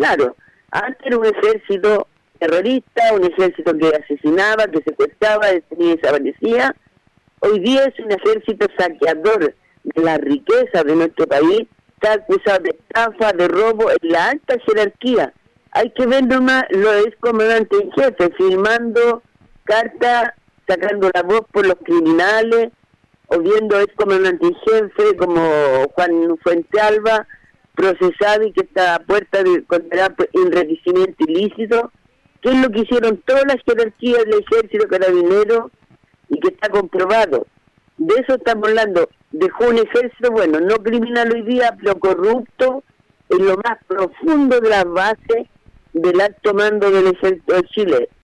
claro, antes era un ejército terrorista, un ejército que asesinaba, que secuestraba, detenía y desaparecía. Hoy día es un ejército saqueador de la riqueza de nuestro país, está acusado de estafa, de robo en la alta jerarquía. Hay que ver nomás los excomandantes en jefe, firmando cartas, sacando la voz por los criminales, o viendo excomandantes en jefe como Juan Fuentealba, procesado y que está a puerta de condenar por enriquecimiento ilícito, que es lo que hicieron todas las jerarquías del ejército carabinero y que está comprobado. De eso estamos hablando. Dejó un ejército, bueno, no criminal hoy día, pero corrupto en lo más profundo de las bases del alto mando del ejército de Chile.